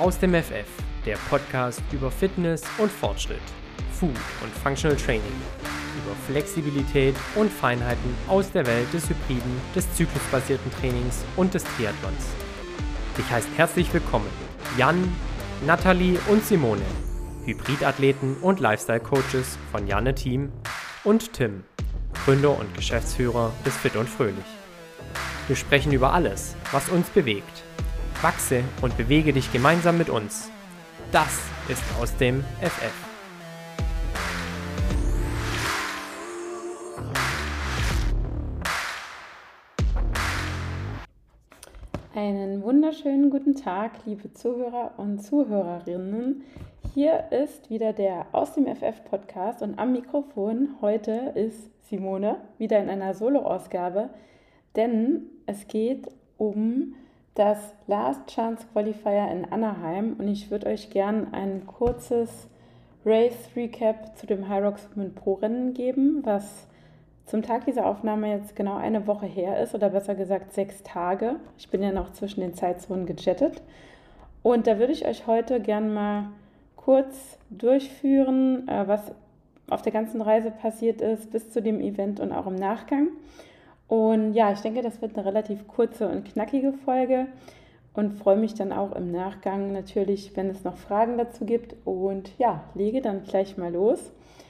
Aus dem FF, der Podcast über Fitness und Fortschritt, Food und Functional Training, über Flexibilität und Feinheiten aus der Welt des Hybriden, des zyklusbasierten Trainings und des Triathlons. Dich heißt herzlich willkommen Jan, Nathalie und Simone, Hybridathleten und Lifestyle-Coaches von Janne Team, und Tim, Gründer und Geschäftsführer des Fit und Fröhlich. Wir sprechen über alles, was uns bewegt. Wachse und bewege dich gemeinsam mit uns. Das ist Aus dem FF. Einen wunderschönen guten Tag, liebe Zuhörer und Zuhörerinnen. Hier ist wieder der Aus dem FF Podcast und am Mikrofon heute ist Simone, wieder in einer Solo-Ausgabe, denn es geht um das Last Chance Qualifier in Anaheim und ich würde euch gern ein kurzes Race Recap zu dem Hyrox Women Pro Rennen geben, was zum Tag dieser Aufnahme jetzt genau eine Woche her ist oder besser gesagt 6 Tage. Ich bin ja noch zwischen den Zeitzonen gejettet und da würde ich euch heute gern mal kurz durchführen, was auf der ganzen Reise passiert ist bis zu dem Event und auch im Nachgang. Und ja, ich denke, das wird eine relativ kurze und knackige Folge und freue mich dann auch im Nachgang natürlich, wenn es noch Fragen dazu gibt. Und ja, lege dann gleich mal los.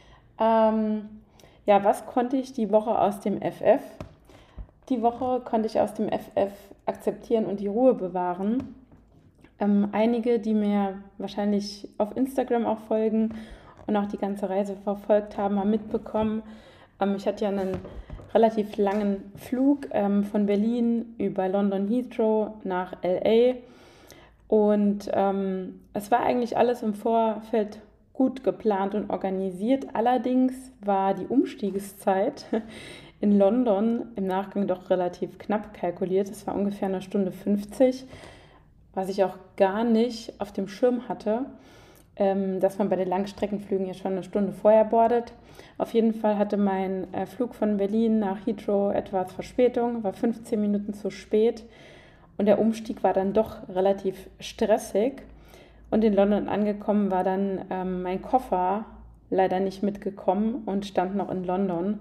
Was konnte ich die Woche aus dem FF? Die Woche konnte ich aus dem FF akzeptieren und die Ruhe bewahren. Einige, die mir wahrscheinlich auf Instagram auch folgen und auch die ganze Reise verfolgt haben, haben mitbekommen. Ich hatte ja einen relativ langen Flug von Berlin über London Heathrow nach LA und es war eigentlich alles im Vorfeld gut geplant und organisiert. Allerdings war die Umstiegszeit in London im Nachgang doch relativ knapp kalkuliert. Es war ungefähr 1 Stunde 50, was ich auch gar nicht auf dem Schirm hatte, dass man bei den Langstreckenflügen ja schon 1 Stunde vorher boardet. Auf jeden Fall hatte mein Flug von Berlin nach Heathrow etwas Verspätung, war 15 Minuten zu spät und der Umstieg war dann doch relativ stressig. Und in London angekommen war dann mein Koffer leider nicht mitgekommen und stand noch in London.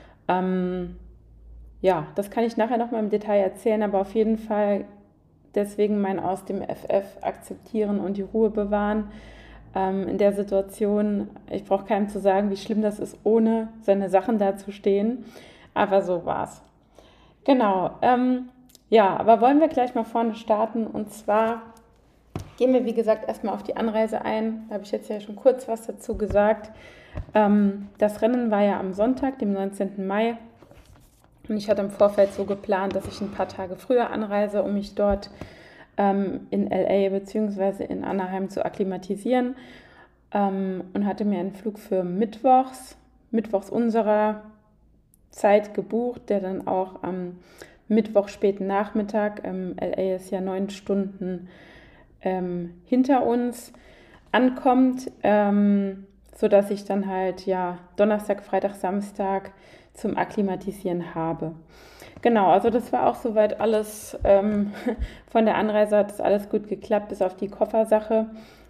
Das kann ich nachher nochmal im Detail erzählen, aber auf jeden Fall deswegen mein Aus dem FF akzeptieren und die Ruhe bewahren. In der Situation, ich brauche keinem zu sagen, wie schlimm das ist, ohne seine Sachen da zu stehen. Aber so war's. Genau. Aber wollen wir gleich mal vorne starten. Und zwar gehen wir, wie gesagt, erstmal auf die Anreise ein. Da habe ich jetzt ja schon kurz was dazu gesagt. Das Rennen war ja am Sonntag, dem 19. Mai. Und ich hatte im Vorfeld so geplant, dass ich ein paar Tage früher anreise, um mich dort in LA bzw. in Anaheim zu akklimatisieren und hatte mir einen Flug für mittwochs unserer Zeit gebucht, der dann auch am Mittwoch späten Nachmittag, LA ist ja 9 Stunden hinter uns, ankommt, sodass ich dann halt Donnerstag, Freitag, Samstag zum Akklimatisieren habe. Genau, also das war auch soweit alles, von der Anreise hat das alles gut geklappt, bis auf die Koffersache,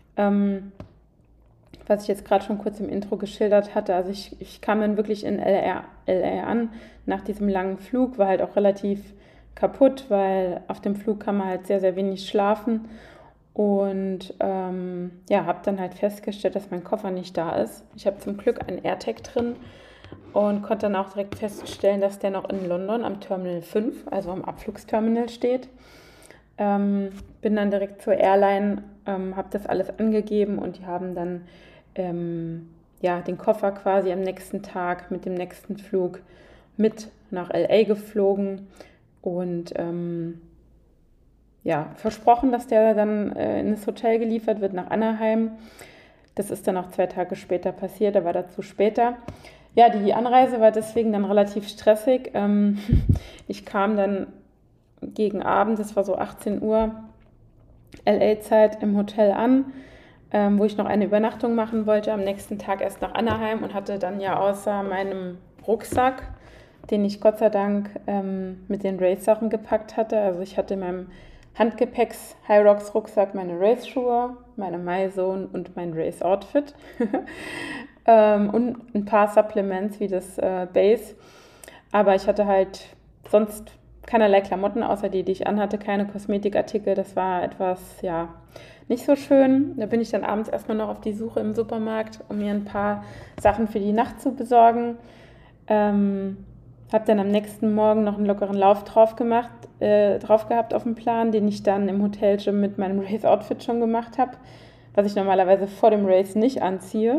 was ich jetzt gerade schon kurz im Intro geschildert hatte. Also ich kam dann wirklich in LA an, nach diesem langen Flug, war halt auch relativ kaputt, weil auf dem Flug kann man halt sehr, sehr wenig schlafen und habe dann halt festgestellt, dass mein Koffer nicht da ist. Ich habe zum Glück einen AirTag drin und konnte dann auch direkt feststellen, dass der noch in London am Terminal 5, also am Abflugsterminal steht. Bin dann direkt zur Airline, habe das alles angegeben und die haben dann den Koffer quasi am nächsten Tag mit dem nächsten Flug mit nach LA geflogen und versprochen, dass der dann in das Hotel geliefert wird nach Anaheim. Das ist dann auch 2 Tage später passiert, aber dazu später. Ja, die Anreise war deswegen dann relativ stressig. Ich kam dann gegen Abend, das war so 18 Uhr LA-Zeit, im Hotel an, wo ich noch eine Übernachtung machen wollte. Am nächsten Tag erst nach Anaheim und hatte dann ja außer meinem Rucksack, den ich Gott sei Dank mit den Race-Sachen gepackt hatte. Also ich hatte in meinem Handgepäcks-Hyrox-Rucksack, meine Race-Schuhe, meine MyZone und mein Race-Outfit und ein paar Supplements wie das Base. Aber ich hatte halt sonst keinerlei Klamotten, außer die ich anhatte, keine Kosmetikartikel. Das war etwas, ja, nicht so schön. Da bin ich dann abends erstmal noch auf die Suche im Supermarkt, um mir ein paar Sachen für die Nacht zu besorgen. Habe dann am nächsten Morgen noch einen lockeren Lauf drauf gehabt auf dem Plan, den ich dann im Hotelgym mit meinem Race-Outfit schon gemacht habe, was ich normalerweise vor dem Race nicht anziehe.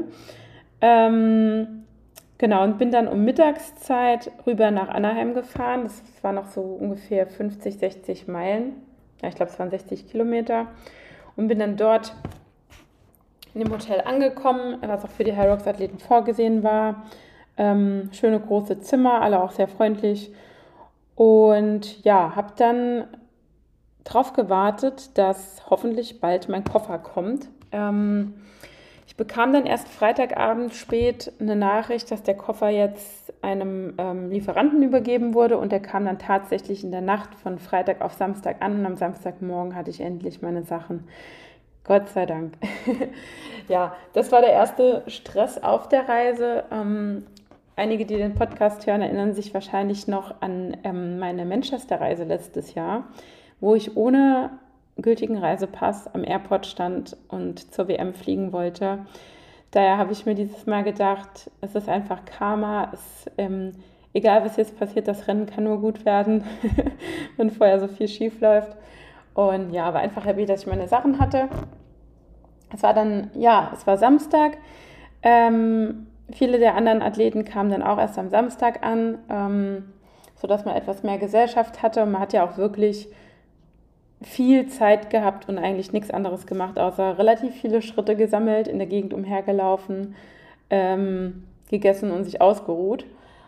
Genau, und bin dann um Mittagszeit rüber nach Anaheim gefahren. Das war noch so ungefähr 50, 60 Meilen. Ja, ich glaube, es waren 60 Kilometer. Und bin dann dort in dem Hotel angekommen, was auch für die Hyrox-Athleten vorgesehen war. Schöne große Zimmer, alle auch sehr freundlich. Und ja, habe dann drauf gewartet, dass hoffentlich bald mein Koffer kommt. Ich bekam dann erst Freitagabend spät eine Nachricht, dass der Koffer jetzt einem Lieferanten übergeben wurde und der kam dann tatsächlich in der Nacht von Freitag auf Samstag an und am Samstagmorgen hatte ich endlich meine Sachen. Gott sei Dank. Ja, das war der erste Stress auf der Reise. Einige, die den Podcast hören, erinnern sich wahrscheinlich noch an meine Manchester-Reise letztes Jahr, wo ich ohne gültigen Reisepass am Airport stand und zur WM fliegen wollte. Daher habe ich mir dieses Mal gedacht, es ist einfach Karma. Egal, was jetzt passiert, das Rennen kann nur gut werden, wenn vorher so viel schief läuft. Und ja, war einfach happy, dass ich meine Sachen hatte. Es war Samstag. Viele der anderen Athleten kamen dann auch erst am Samstag an, sodass man etwas mehr Gesellschaft hatte. Und man hat ja auch wirklich viel Zeit gehabt und eigentlich nichts anderes gemacht, außer relativ viele Schritte gesammelt, in der Gegend umhergelaufen, gegessen und sich ausgeruht.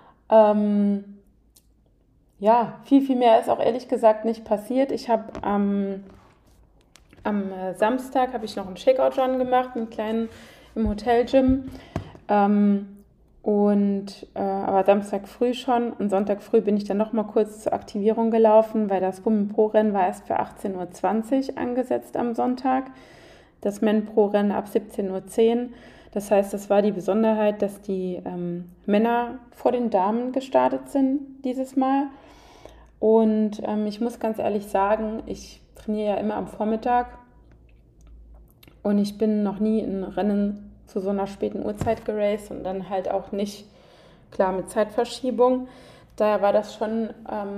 Ja, viel mehr ist auch ehrlich gesagt nicht passiert. Ich habe am Samstag habe ich noch einen Shakeout-Run gemacht, einen kleinen im Hotelgym. Aber Samstag früh schon und Sonntag früh bin ich dann noch mal kurz zur Aktivierung gelaufen, weil das Women Pro Rennen war erst für 18:20 Uhr angesetzt am Sonntag. Das Men Pro Rennen ab 17:10 Uhr. Das heißt, das war die Besonderheit, dass die Männer vor den Damen gestartet sind dieses Mal. Und ich muss ganz ehrlich sagen, ich trainiere ja immer am Vormittag und ich bin noch nie in Rennen zu so einer späten Uhrzeit geraced und dann halt auch nicht, klar, mit Zeitverschiebung. Daher war das schon,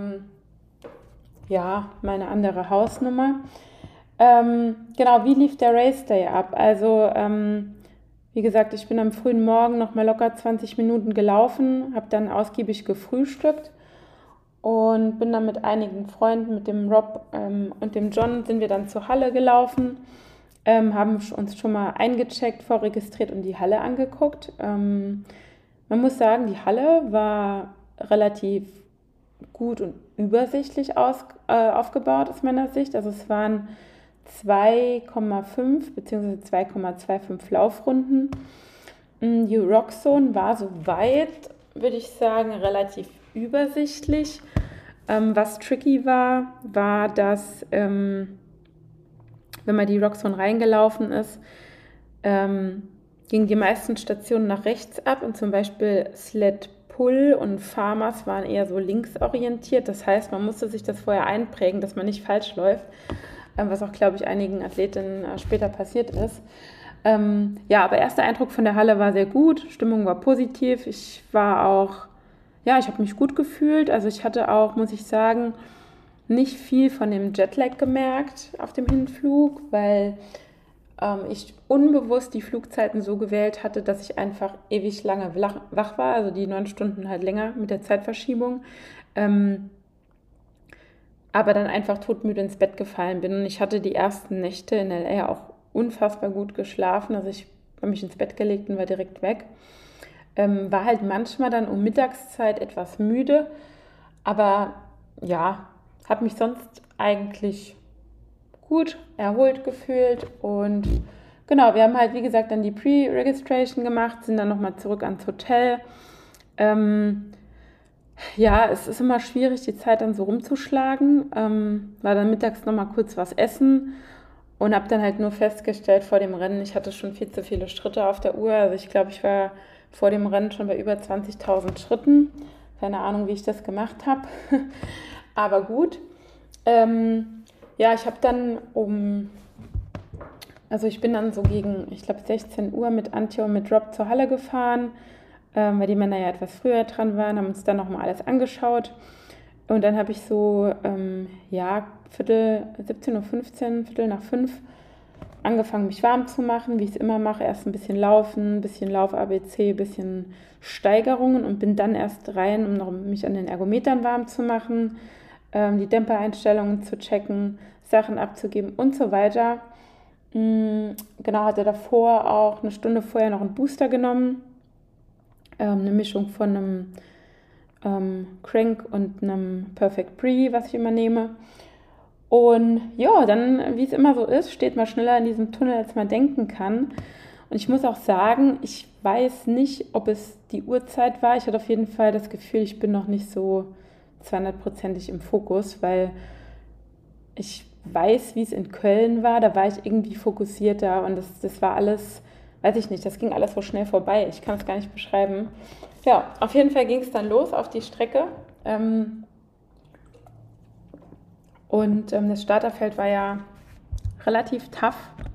meine andere Hausnummer. Genau, wie lief der Race Day ab? Also, wie gesagt, ich bin am frühen Morgen noch mal locker 20 Minuten gelaufen, habe dann ausgiebig gefrühstückt und bin dann mit einigen Freunden, mit dem Rob und dem John, sind wir dann zur Halle gelaufen. Haben uns schon mal eingecheckt, vorregistriert und die Halle angeguckt. Man muss sagen, die Halle war relativ gut und übersichtlich aufgebaut aus meiner Sicht. Also es waren 2,5 bzw. 2,25 Laufrunden. Die Rockzone war soweit, würde ich sagen, relativ übersichtlich. Was tricky war, dass wenn man die Rockzone reingelaufen ist, gingen die meisten Stationen nach rechts ab und zum Beispiel Sled Pull und Farmers waren eher so linksorientiert. Das heißt, man musste sich das vorher einprägen, dass man nicht falsch läuft, was auch, glaube ich, einigen Athletinnen später passiert ist. Aber erster Eindruck von der Halle war sehr gut, Stimmung war positiv. Ich habe mich gut gefühlt. Also ich hatte auch, muss ich sagen, nicht viel von dem Jetlag gemerkt auf dem Hinflug, weil ich unbewusst die Flugzeiten so gewählt hatte, dass ich einfach ewig lange wach war, also die 9 Stunden halt länger mit der Zeitverschiebung, aber dann einfach todmüde ins Bett gefallen bin. Und ich hatte die ersten Nächte in LA auch unfassbar gut geschlafen, also ich habe mich ins Bett gelegt und war direkt weg. War halt manchmal dann um Mittagszeit etwas müde, aber ja, habe mich sonst eigentlich gut erholt gefühlt und genau, wir haben halt, wie gesagt, dann die Pre-Registration gemacht, sind dann nochmal zurück ans Hotel, Ja, es ist immer schwierig, die Zeit dann so rumzuschlagen. War dann mittags nochmal kurz was essen und habe dann halt nur festgestellt vor dem Rennen, ich hatte schon viel zu viele Schritte auf der Uhr. Also ich glaube, ich war vor dem Rennen schon bei über 20.000 Schritten. Keine Ahnung, wie ich das gemacht habe. Aber gut. Ja, ich habe dann also ich bin dann so gegen, ich glaube 16 Uhr mit Antje und mit Rob zur Halle gefahren, weil die Männer ja etwas früher dran waren, haben uns dann nochmal alles angeschaut. Und dann habe ich so, ja, 17:15 Uhr, Viertel nach 5 angefangen, mich warm zu machen, wie ich es immer mache. Erst ein bisschen Laufen, ein bisschen Lauf-ABC, ein bisschen Steigerungen und bin dann erst rein, um noch mich an den Ergometern warm zu machen, die Dämpereinstellungen zu checken, Sachen abzugeben und so weiter. Genau, hatte davor auch eine Stunde vorher noch einen Booster genommen, eine Mischung von einem Crank und einem Perfect Pre, was ich immer nehme. Und ja, dann, wie es immer so ist, steht man schneller in diesem Tunnel, als man denken kann. Und ich muss auch sagen, ich weiß nicht, ob es die Uhrzeit war. Ich hatte auf jeden Fall das Gefühl, ich bin noch nicht so 200%ig im Fokus, weil ich weiß, wie es in Köln war. Da war ich irgendwie fokussierter und das war alles, weiß ich nicht, das ging alles so schnell vorbei. Ich kann es gar nicht beschreiben. Ja, auf jeden Fall ging es dann los auf die Strecke. Und das Starterfeld war ja relativ tough.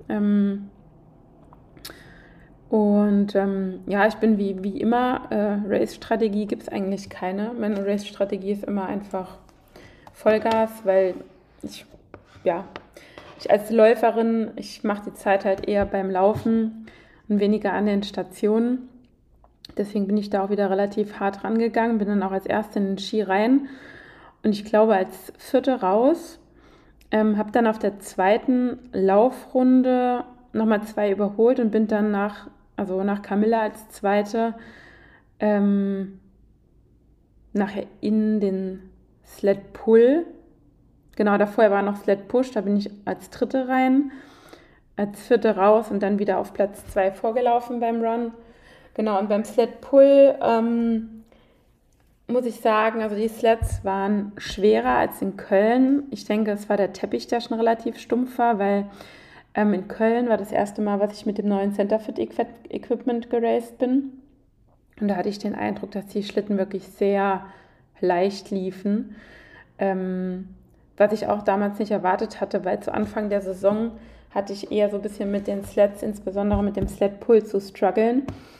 Ja, ich bin wie immer, Race-Strategie gibt es eigentlich keine. Meine Race-Strategie ist immer einfach Vollgas, weil ich als Läuferin, ich mache die Zeit halt eher beim Laufen und weniger an den Stationen. Deswegen bin ich da auch wieder relativ hart rangegangen, bin dann auch als Erste in den Ski rein und ich glaube als Vierte raus. Habe dann auf der zweiten Laufrunde nochmal 2 überholt und bin dann nach Camilla als Zweite nachher in den Sled Pull. Genau, davor war noch Sled Push, da bin ich als Dritte rein, als Vierte raus und dann wieder auf Platz 2 vorgelaufen beim Run. Genau, und beim Sled Pull muss ich sagen, also die Sleds waren schwerer als in Köln. Ich denke, es war der Teppich, der schon relativ stumpf war, weil in Köln war das erste Mal, was ich mit dem neuen Centerfit-Equipment geraced bin. Und da hatte ich den Eindruck, dass die Schlitten wirklich sehr leicht liefen. Was ich auch damals nicht erwartet hatte, weil zu Anfang der Saison hatte ich eher so ein bisschen mit den Sleds, insbesondere mit dem Sled Pull, zu strugglen.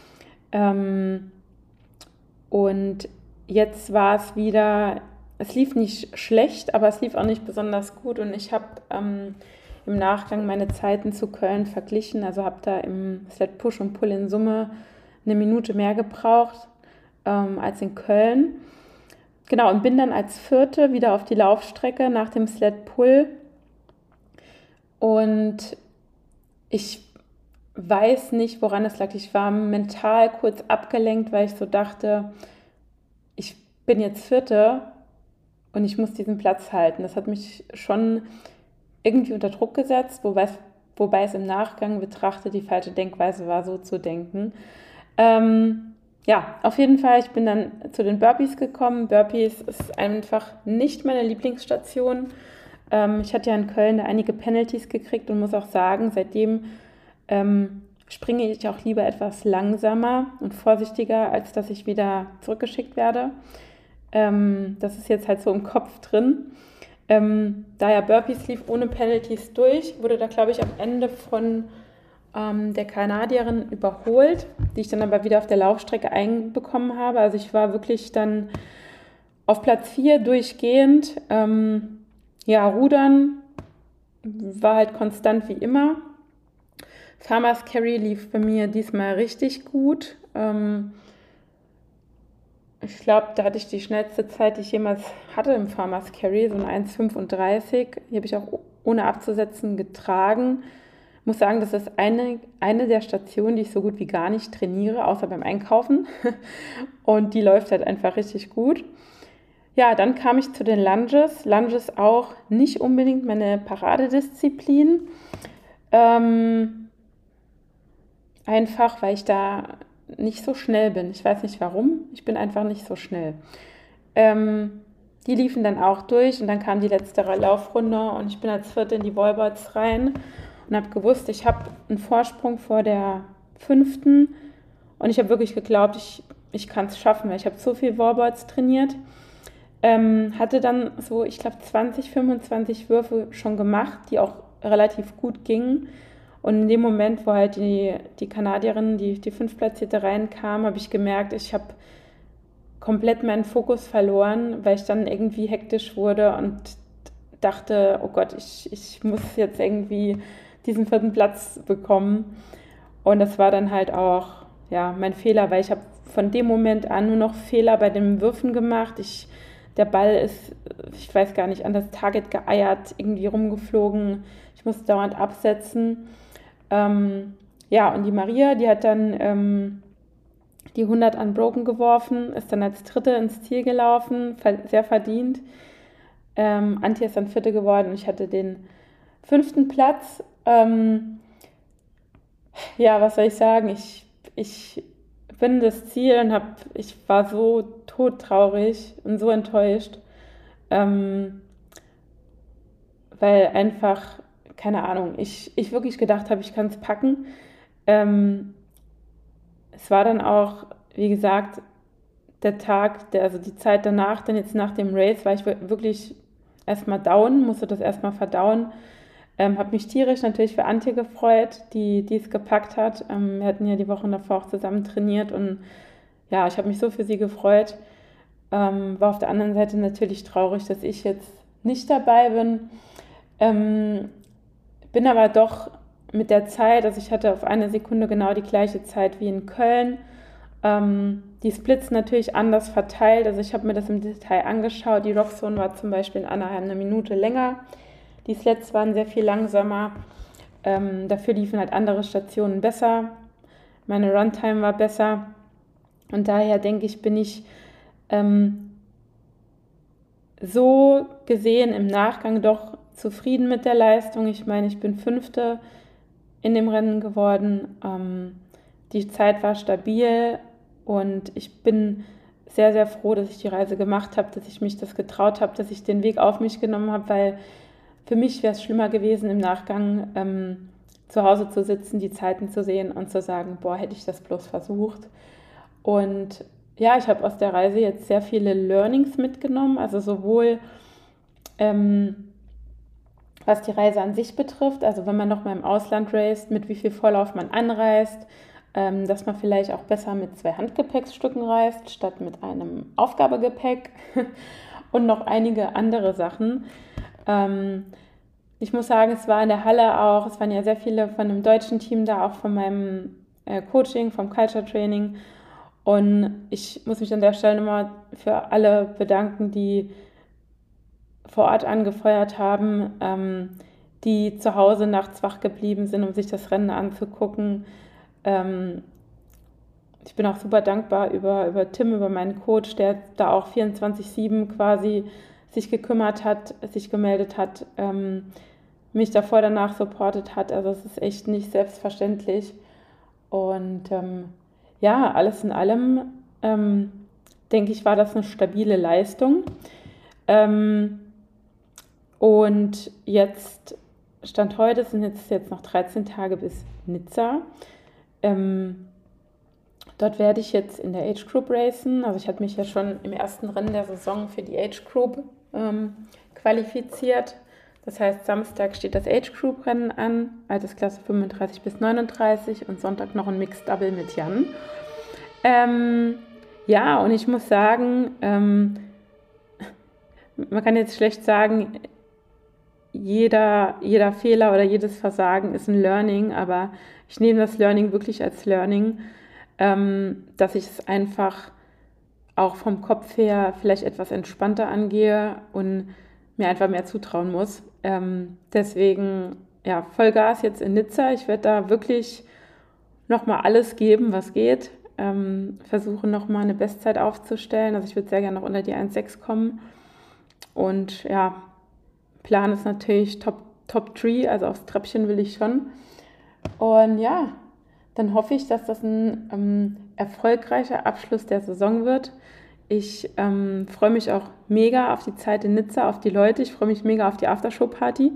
Und jetzt war es wieder, es lief nicht schlecht, aber es lief auch nicht besonders gut. Und ich habe im Nachgang meine Zeiten zu Köln verglichen, also habe da im Sled Push und Pull in Summe 1 Minute mehr gebraucht als in Köln. Genau, und bin dann als Vierte wieder auf die Laufstrecke nach dem Sled Pull. Und ich weiß nicht, woran es lag. Ich war mental kurz abgelenkt, weil ich so dachte, ich bin jetzt Vierte und ich muss diesen Platz halten. Das hat mich schon irgendwie unter Druck gesetzt, wobei es im Nachgang betrachtet die falsche Denkweise war, so zu denken. Ja, auf jeden Fall, ich bin dann zu den Burpees gekommen. Burpees ist einfach nicht meine Lieblingsstation. Ich hatte ja in Köln einige Penalties gekriegt und muss auch sagen, seitdem springe ich auch lieber etwas langsamer und vorsichtiger, als dass ich wieder zurückgeschickt werde. Das ist jetzt halt so im Kopf drin. Da ja Burpees lief ohne Penalties durch, wurde da, glaube ich, am Ende von der Kanadierin überholt, die ich dann aber wieder auf der Laufstrecke einbekommen habe. Also ich war wirklich dann auf Platz 4 durchgehend. Ja, Rudern war halt konstant wie immer. Farmers Carry lief bei mir diesmal richtig gut. Ich glaube, da hatte ich die schnellste Zeit, die ich jemals hatte im Farmers Carry, so ein 1,35. Die habe ich auch ohne abzusetzen getragen. Ich muss sagen, das ist eine der Stationen, die ich so gut wie gar nicht trainiere, außer beim Einkaufen. Und die läuft halt einfach richtig gut. Ja, dann kam ich zu den Lunges. Lunges auch nicht unbedingt meine Paradedisziplin. Einfach, weil ich da nicht so schnell bin. Ich weiß nicht warum, ich bin einfach nicht so schnell. Die liefen dann auch durch und dann kam die letzte Laufrunde und ich bin als Vierte in die Wallboards rein und habe gewusst, ich habe einen Vorsprung vor der 5. und ich habe wirklich geglaubt, ich kann es schaffen, weil ich habe so viel Wallboards trainiert. Hatte dann so, ich glaube, 20, 25 Würfe schon gemacht, die auch relativ gut gingen. Und in dem Moment, wo halt die Kanadierin, die 5. Platzierte reinkam, habe ich gemerkt, ich habe komplett meinen Fokus verloren, weil ich dann irgendwie hektisch wurde und dachte, oh Gott, ich muss jetzt irgendwie diesen 4. Platz bekommen. Und das war dann halt auch mein Fehler, weil ich habe von dem Moment an nur noch Fehler bei den Würfen gemacht. Der Ball ist, ich weiß gar nicht, an das Target geeiert, irgendwie rumgeflogen. Ich musste dauernd absetzen. Und die Maria, die hat dann die 100 unbroken geworfen, ist dann als Dritte ins Ziel gelaufen, sehr verdient. Antje ist dann Vierte geworden und ich hatte den 5. Platz. Was soll ich sagen? Ich bin das Ziel und ich war so todtraurig und so enttäuscht, weil einfach, keine Ahnung, ich wirklich gedacht habe, ich kann es packen. Es war dann auch, wie gesagt, der Tag, also die Zeit danach, dann jetzt nach dem Race, war ich wirklich erstmal down, musste das erstmal verdauen. Habe mich tierisch natürlich für Antje gefreut, die es gepackt hat. Wir hatten ja die Wochen davor auch zusammen trainiert und ja, ich habe mich so für sie gefreut. War auf der anderen Seite natürlich traurig, dass ich jetzt nicht dabei bin. Bin aber doch mit der Zeit, also ich hatte auf eine Sekunde genau die gleiche Zeit wie in Köln. Die Splits natürlich anders verteilt, also ich habe mir das im Detail angeschaut. Die Rockzone war zum Beispiel in Anaheim 1 Minute länger. Die Sleds waren sehr viel langsamer. Dafür liefen halt andere Stationen besser. Meine Runtime war besser. Und daher denke ich, bin ich so gesehen im Nachgang doch zufrieden mit der Leistung. Ich meine, ich bin 5. in dem Rennen geworden. Die Zeit war stabil und ich bin sehr, sehr froh, dass ich die Reise gemacht habe, dass ich mich das getraut habe, dass ich den Weg auf mich genommen habe, weil für mich wäre es schlimmer gewesen, im Nachgang zu Hause zu sitzen, die Zeiten zu sehen und zu sagen, boah, hätte ich das bloß versucht. Und ja, ich habe aus der Reise jetzt sehr viele Learnings mitgenommen, also sowohl was die Reise an sich betrifft, also wenn man nochmal im Ausland raced, mit wie viel Vorlauf man anreist, dass man vielleicht auch besser mit 2 Handgepäckstücken reist, statt mit einem Aufgabegepäck und noch einige andere Sachen. Ich muss sagen, es war in der Halle auch, es waren ja sehr viele von dem deutschen Team da, auch von meinem Coaching, vom Culture Training. Und ich muss mich an der Stelle nochmal für alle bedanken, die vor Ort angefeuert haben, die zu Hause nachts wach geblieben sind, um sich das Rennen anzugucken. Ich bin auch super dankbar über Tim, über meinen Coach, der da auch 24/7 quasi sich gekümmert hat, sich gemeldet hat, mich davor, danach supportet hat. Also es ist echt nicht selbstverständlich. Und alles in allem, denke ich, war das eine stabile Leistung. Und jetzt, Stand heute, sind jetzt noch 13 Tage bis Nizza. Dort werde ich jetzt in der Age Group racen. Also ich hatte mich ja schon im ersten Rennen der Saison für die Age Group qualifiziert. Das heißt, Samstag steht das Age Group Rennen an, Altersklasse 35 bis 39 und Sonntag noch ein Mixed Double mit Jan. Und ich muss sagen, man kann jetzt schlecht sagen, jeder Fehler oder jedes Versagen ist ein Learning, aber ich nehme das Learning wirklich als Learning, dass ich es einfach auch vom Kopf her vielleicht etwas entspannter angehe und mir einfach mehr zutrauen muss. Deswegen, Vollgas jetzt in Nizza. Ich werde da wirklich nochmal alles geben, was geht. Versuche nochmal eine Bestzeit aufzustellen. Also ich würde sehr gerne noch unter die 1,6 kommen. Und Plan ist natürlich Top 3, also aufs Treppchen will ich schon. Und dann hoffe ich, dass das ein erfolgreicher Abschluss der Saison wird. Ich freue mich auch mega auf die Zeit in Nizza, auf die Leute. Ich freue mich mega auf die Aftershow-Party.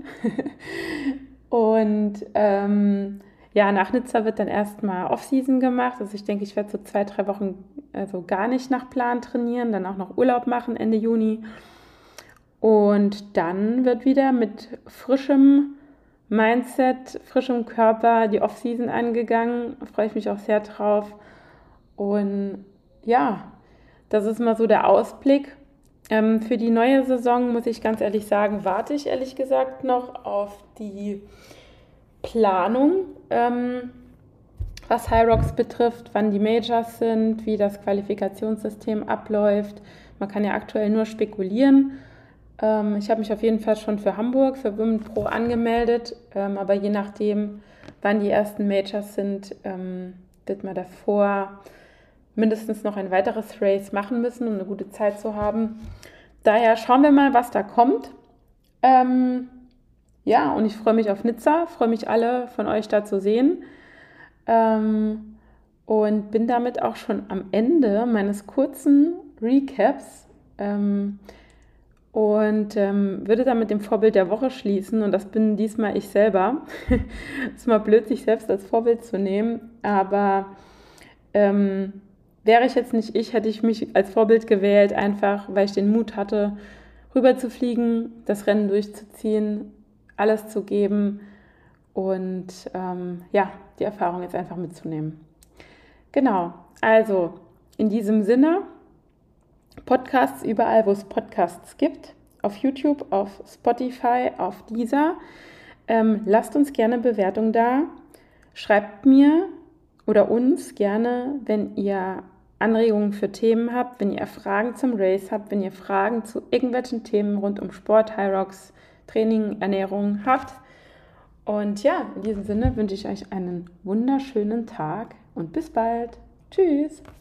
Und ja, nach Nizza wird dann erstmal Off-Season gemacht. Also ich denke, ich werde so 2-3 Wochen also gar nicht nach Plan trainieren, dann auch noch Urlaub machen Ende Juni. Und dann wird wieder mit frischem Mindset, frischem Körper die Off-Season angegangen. Da freue ich mich auch sehr drauf. Und ja, das ist mal so der Ausblick. Für die neue Saison, muss ich ganz ehrlich sagen, warte ich ehrlich gesagt noch auf die Planung, was Hyrox betrifft, wann die Majors sind, wie das Qualifikationssystem abläuft. Man kann ja aktuell nur spekulieren. Ich habe mich auf jeden Fall schon für Hamburg, für Women Pro angemeldet, aber je nachdem, wann die ersten Majors sind, wird man davor mindestens noch ein weiteres Race machen müssen, um eine gute Zeit zu haben. Daher schauen wir mal, was da kommt. Ja, und ich freue mich auf Nizza, freue mich alle von euch da zu sehen und bin damit auch schon am Ende meines kurzen Recaps und würde dann mit dem Vorbild der Woche schließen und das bin diesmal ich selber. Ist mal blöd, sich selbst als Vorbild zu nehmen, aber wäre ich jetzt nicht ich, hätte ich mich als Vorbild gewählt, einfach weil ich den Mut hatte, rüber zu fliegen, das Rennen durchzuziehen, alles zu geben und ja, die Erfahrung jetzt einfach mitzunehmen. Genau, also in diesem Sinne, Podcasts überall, wo es Podcasts gibt, auf YouTube, auf Spotify, auf Deezer. Lasst uns gerne Bewertung da. Schreibt mir oder uns gerne, wenn ihr Anregungen für Themen habt, wenn ihr Fragen zum Race habt, wenn ihr Fragen zu irgendwelchen Themen rund um Sport, Hyrox, Training, Ernährung habt. Und ja, in diesem Sinne wünsche ich euch einen wunderschönen Tag und bis bald. Tschüss!